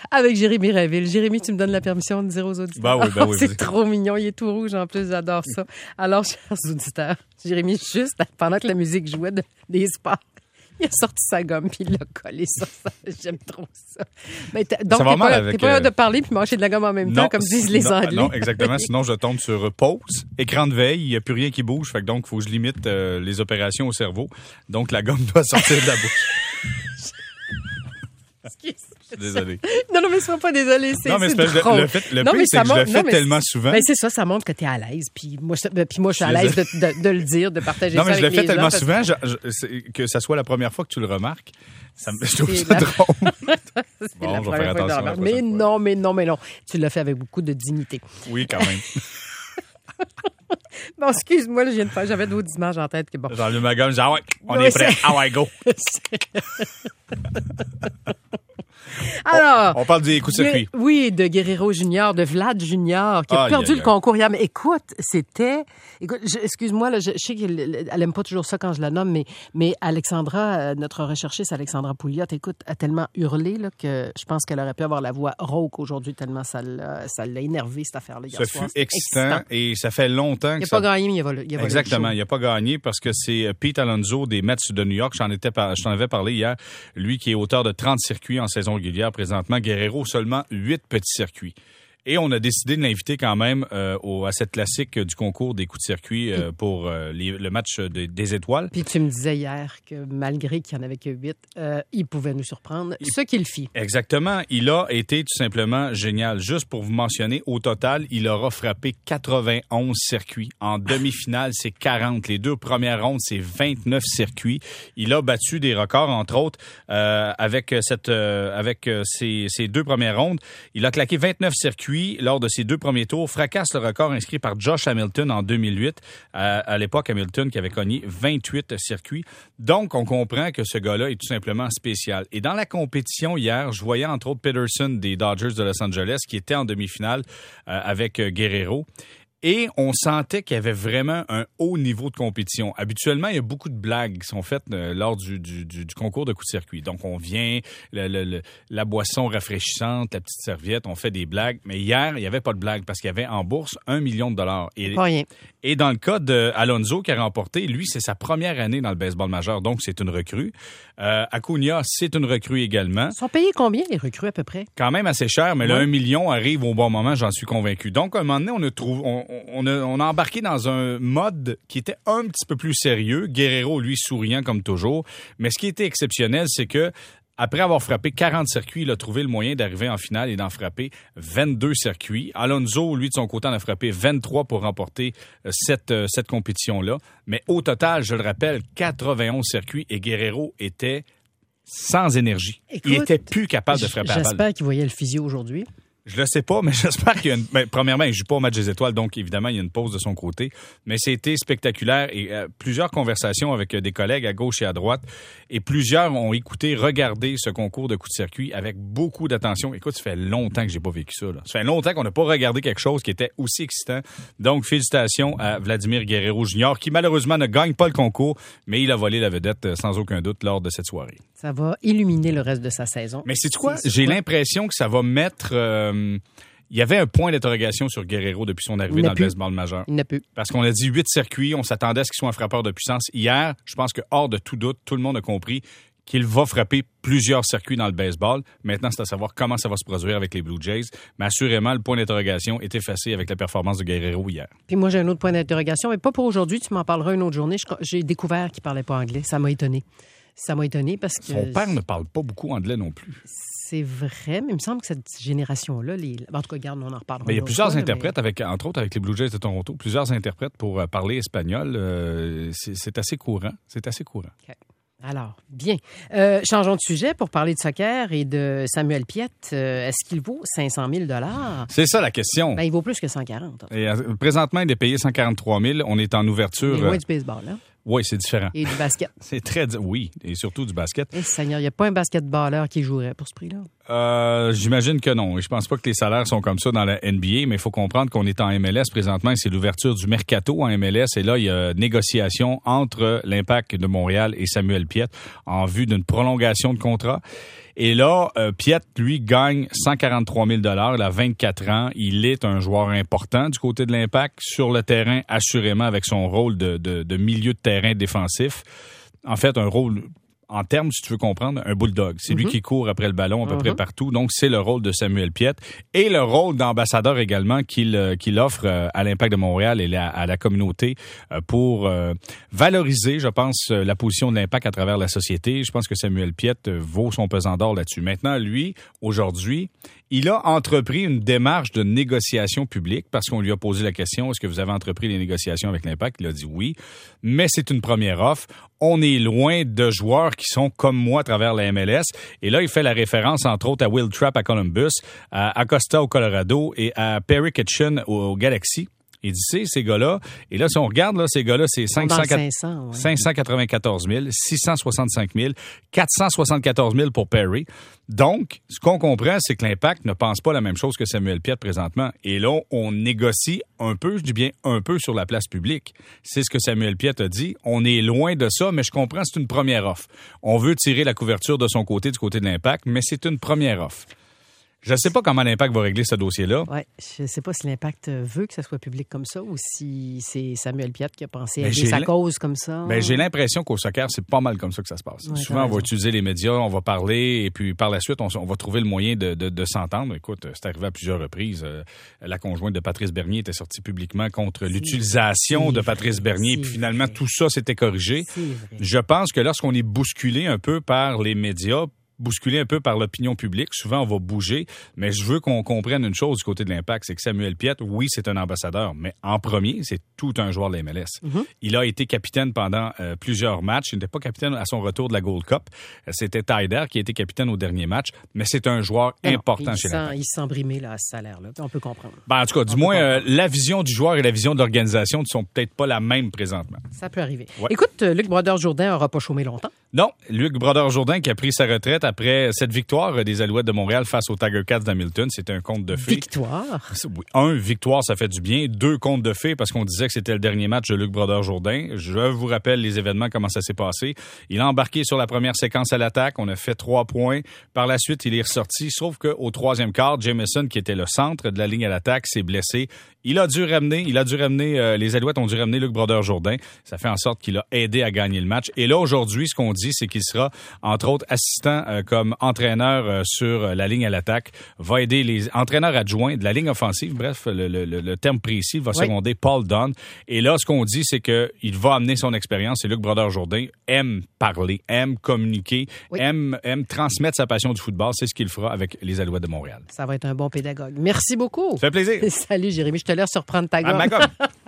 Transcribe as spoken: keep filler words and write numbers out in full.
Avec Jérémy Rainville. Jérémy, tu me donnes la permission de dire aux auditeurs. Ben oui, ben oui, c'est vas-y. trop mignon, il est tout rouge en plus, j'adore ça. Alors, chers auditeurs, Jérémy, juste pendant que la musique jouait de, des sports, il a sorti sa gomme puis il l'a collé sur ça. J'aime trop ça. Mais donc, ça va t'es mal pas, avec, t'es pas euh... de parler puis manger de la gomme en même non, temps, comme disent les non, Anglais. Non, exactement. Sinon, je tombe sur pause, écran de veille, il n'y a plus rien qui bouge. Fait que donc, il faut que je limite euh, les opérations au cerveau. Donc, la gomme doit sortir de la bouche. Excuse. Je suis désolé. Non, non, mais sois pas désolé. C'est, non, mais c'est c'est drôle. le, fait, le non, pire, mais c'est ça que je le montre, fais non, tellement mais, souvent. Mais c'est ça, ça montre que tu es à l'aise. Puis moi, je, puis moi, je suis à l'aise de, de, de le dire, de partager non, ça mais je le avec fais les tellement gens, souvent que... je, je, que ça soit la première fois que tu le remarques. Ça me, je trouve c'est ça la... drôle. c'est bon, la je vais faire attention. La mais fois. non, mais non, mais non. Tu l'as fait avec beaucoup de dignité. Oui, quand même. Bon, excuse-moi, là, je viens de faire, j'avais d'autres images en tête. Que bon. J'ai enlevé ma gomme, j'ai dit, ah ouais, on oui, est prêt. C'est... Ah ouais, go. Alors, on, on parle des coups de circuit. Oui, de Guerrero Junior, de Vlad Junior, qui a ah, perdu yeah, le yeah. concours hier. Mais écoute, c'était... Écoute, je, excuse-moi, là, je, je sais qu'elle elle aime pas toujours ça quand je la nomme, mais, mais Alexandra, notre recherchiste Alexandra Pouliot, écoute, a tellement hurlé là, que je pense qu'elle aurait pu avoir la voix rauque aujourd'hui, tellement ça l'a, ça l'a énervé, cette affaire-là. Ça soir. fut excitant, excitant et ça fait longtemps que il a ça... pas gagné, mais il a volé. Il a volé Exactement, il n'a pas gagné parce que c'est Pete Alonso des Mets de New York. J'en étais par... je t'en avais parlé hier. Lui qui est auteur de trente circuits en saison régulière présentement. Guerrero, seulement huit petits circuits. Et on a décidé de l'inviter quand même euh, au, à cette classique du concours des coups de circuit euh, pour euh, les, le match de, des étoiles. Puis tu me disais hier que malgré qu'il n'y en avait que huit, euh, il pouvait nous surprendre, il... ce qu'il fit. Exactement. Il a été tout simplement génial. Juste pour vous mentionner, au total, il aura frappé quatre-vingt-onze circuits. En demi-finale, c'est quarante. Les deux premières rondes, c'est vingt-neuf circuits. Il a battu des records, entre autres, euh, avec, cette, euh, avec ses, ses deux premières rondes. Il a claqué vingt-neuf circuits lors de ses deux premiers tours, fracasse le record inscrit par Josh Hamilton en deux mille huit. À, à l'époque, Hamilton qui avait cogné vingt-huit circuits. Donc, on comprend que ce gars-là est tout simplement spécial. Et dans la compétition hier, je voyais entre autres Peterson des Dodgers de Los Angeles qui était en demi-finale euh, avec euh, Guerrero. Et on sentait qu'il y avait vraiment un haut niveau de compétition. Habituellement, il y a beaucoup de blagues qui sont faites euh, lors du, du, du, du concours de coups de circuit. Donc, on vient, le, le, le, la boisson rafraîchissante, la petite serviette, on fait des blagues. Mais hier, il n'y avait pas de blague parce qu'il y avait en bourse un million de dollars. Et, Rien. Et dans le cas d'Alonso qui a remporté, lui, c'est sa première année dans le baseball majeur, donc c'est une recrue. Euh, Acuna, c'est une recrue également. Ils sont payés combien, les recrues, à peu près? Quand même assez cher, mais ouais. le un million arrive au bon moment, j'en suis convaincu. Donc, à un moment donné, on a trouvé... On, On a, on a embarqué dans un mode qui était un petit peu plus sérieux. Guerrero, lui, souriant comme toujours. Mais ce qui était exceptionnel, c'est que après avoir frappé quarante circuits, il a trouvé le moyen d'arriver en finale et d'en frapper vingt-deux circuits. Alonso, lui, de son côté, en a frappé vingt-trois pour remporter cette, cette compétition-là. Mais au total, je le rappelle, quatre-vingt-onze circuits et Guerrero était sans énergie. Écoute, il était plus capable de frapper à balle. J'espère qu'il voyait le physio aujourd'hui. Je le sais pas, mais j'espère qu'il y a une... Ben, premièrement, il joue pas au match des étoiles, donc évidemment, il y a une pause de son côté. Mais c'était spectaculaire et euh, plusieurs conversations avec euh, des collègues à gauche et à droite. Et plusieurs ont écouté, regardé ce concours de coups de circuit avec beaucoup d'attention. Écoute, ça fait longtemps que j'ai pas vécu ça. Là. Ça fait longtemps qu'on n'a pas regardé quelque chose qui était aussi excitant. Donc, félicitations à Vladimir Guerrero Junior, qui malheureusement ne gagne pas le concours, mais il a volé la vedette euh, sans aucun doute lors de cette soirée. Ça va illuminer le reste de sa saison. Mais c'est quoi? J'ai quoi? l'impression que ça va mettre... Euh, il y avait un point d'interrogation sur Guerrero depuis son arrivée dans plus. le baseball majeur. Il n'a plus. Parce qu'on a dit huit circuits, on s'attendait à ce qu'il soit un frappeur de puissance. Hier, je pense que hors de tout doute, tout le monde a compris qu'il va frapper plusieurs circuits dans le baseball. Maintenant, c'est à savoir comment ça va se produire avec les Blue Jays. Mais assurément, le point d'interrogation est effacé avec la performance de Guerrero hier. Puis moi, j'ai un autre point d'interrogation, mais pas pour aujourd'hui. Tu m'en parleras une autre journée. J'ai découvert qu'il ne parlait pas anglais. Ça m'a étonné. Ça m'a étonné parce que... Son père ne parle pas beaucoup anglais non plus. C'est vrai, mais il me semble que cette génération-là... Les... En tout cas, regarde, on en reparlera. Mais il y a plusieurs fois, interprètes, mais... avec, entre autres avec les Blue Jays de Toronto, plusieurs interprètes pour euh, parler espagnol. Euh, c'est, c'est assez courant. C'est assez courant. Okay. Alors, bien. Euh, changeons de sujet pour parler de soccer et de Samuel Piette. Euh, est-ce qu'il vaut cinq cent mille dollars? C'est ça la question. Ben, il vaut plus que cent quarante. Et, euh, présentement, il est payé cent quarante-trois mille. On est en ouverture. Il est loin du baseball, hein? Oui, c'est différent. Et du basket. C'est très... Oui, et surtout du basket. Eh, Seigneur, il n'y a pas un basketballeur qui jouerait pour ce prix-là. Euh, j'imagine que non. Je pense pas que les salaires sont comme ça dans la N B A, mais il faut comprendre qu'on est en M L S présentement et c'est l'ouverture du mercato en M L S. Et là, il y a négociation entre l'Impact de Montréal et Samuel Piette en vue d'une prolongation de contrat. Et là, euh, Piette, lui, gagne cent quarante-trois mille dollars. Il a vingt-quatre ans. Il est un joueur important du côté de l'Impact. Sur le terrain, assurément, avec son rôle de, de, de milieu de terrain défensif. En fait, un rôle... En termes, si tu veux comprendre, un bulldog. C'est mm-hmm. lui qui court après le ballon à peu mm-hmm. près partout. Donc, c'est le rôle de Samuel Piette et le rôle d'ambassadeur également qu'il, euh, qu'il offre euh, à l'Impact de Montréal et la, à la communauté euh, pour euh, valoriser, je pense, euh, la position de l'Impact à travers la société. Je pense que Samuel Piette euh, vaut son pesant d'or là-dessus. Maintenant, lui, aujourd'hui, il a entrepris une démarche de négociation publique parce qu'on lui a posé la question, est-ce que vous avez entrepris les négociations avec l'Impact? Il a dit oui, mais c'est une première offre. On est loin de joueurs qui sont comme moi à travers la M L S. Et là, il fait la référence, entre autres, à Will Trapp à Columbus, à Acosta au Colorado et à Perry Kitchen au Galaxy. Il dit, c'est ces gars-là. Et là, si on regarde, là, ces gars-là, c'est cinq cents, cinq cents, ouais. cinq cent quatre-vingt-quatorze mille, six cent soixante-cinq mille, quatre cent soixante-quatorze mille pour Perry. Donc, ce qu'on comprend, c'est que l'Impact ne pense pas la même chose que Samuel Piette présentement. Et là, on négocie un peu, je dis bien un peu sur la place publique. C'est ce que Samuel Piette a dit. On est loin de ça, mais je comprends, c'est une première offre. On veut tirer la couverture de son côté, du côté de l'Impact, mais c'est une première offre. Je ne sais pas comment l'Impact va régler ce dossier-là. Oui, je ne sais pas si l'Impact veut que ça soit public comme ça ou si c'est Samuel Piette qui a pensé aider sa cause comme ça. Ben, j'ai l'impression qu'au soccer, c'est pas mal comme ça que ça se passe. Ouais, souvent, on va utiliser les médias, on va parler et puis par la suite, on, on va trouver le moyen de, de, de s'entendre. Écoute, c'est arrivé à plusieurs reprises. Euh, la conjointe de Patrice Bernier était sortie publiquement contre c'est l'utilisation de Patrice vrai, Bernier. Puis finalement, vrai. tout ça s'était corrigé. Je pense que lorsqu'on est bousculé un peu par les médias, bousculé un peu par l'opinion publique. Souvent, on va bouger, mais je veux qu'on comprenne une chose du côté de l'Impact, c'est que Samuel Piette, oui, c'est un ambassadeur, mais en premier, c'est tout un joueur de la M L S. Mm-hmm. Il a été capitaine pendant euh, plusieurs matchs. Il n'était pas capitaine à son retour de la Gold Cup. C'était Taider qui a été capitaine au dernier match, mais c'est un joueur non, important chez l'Impact. Il se sent brimé là, à ce salaire-là. On peut comprendre. Ben, en tout cas, du moins, euh, la vision du joueur et la vision de l'organisation ne sont peut-être pas la même présentement. Ça peut arriver. Ouais. Écoute, Luc Brodeur-Jourdain n'aura pas chômé longtemps. Non, Luc Brodeur-Jourdain qui a pris sa retraite après cette victoire des Alouettes de Montréal face aux Tiger Cats d'Hamilton. C'était un conte de fées. Victoire? Oui. Un, victoire, ça fait du bien. Deux, conte de fées parce qu'on disait que c'était le dernier match de Luc Brodeur-Jourdain. Je vous rappelle les événements, comment ça s'est passé. Il a embarqué sur la première séquence à l'attaque. On a fait trois points. Par la suite, il est ressorti. Sauf qu'au troisième quart, Jameson, qui était le centre de la ligne à l'attaque, s'est blessé. Il a dû ramener, il a dû ramener, euh, les Alouettes ont dû ramener Luc Brodeur-Jourdain. Ça fait en sorte qu'il a aidé à gagner le match. Et là, aujourd'hui, ce qu'on dit, c'est qu'il sera, entre autres, assistant euh, comme entraîneur euh, sur euh, la ligne à l'attaque, va aider les entraîneurs adjoints de la ligne offensive. Bref, le, le, le terme précis va oui. seconder Paul Dunn. Et là, ce qu'on dit, c'est qu'il va amener son expérience. Et Luc Brodeur-Jourdain aime parler, aime communiquer, oui. aime, aime transmettre sa passion du football. C'est ce qu'il fera avec les Alouettes de Montréal. Ça va être un bon pédagogue. Merci beaucoup. Ça fait plaisir. Salut, Jérémy. Je te laisse surprendre ta gomme. Ah, ma gomme.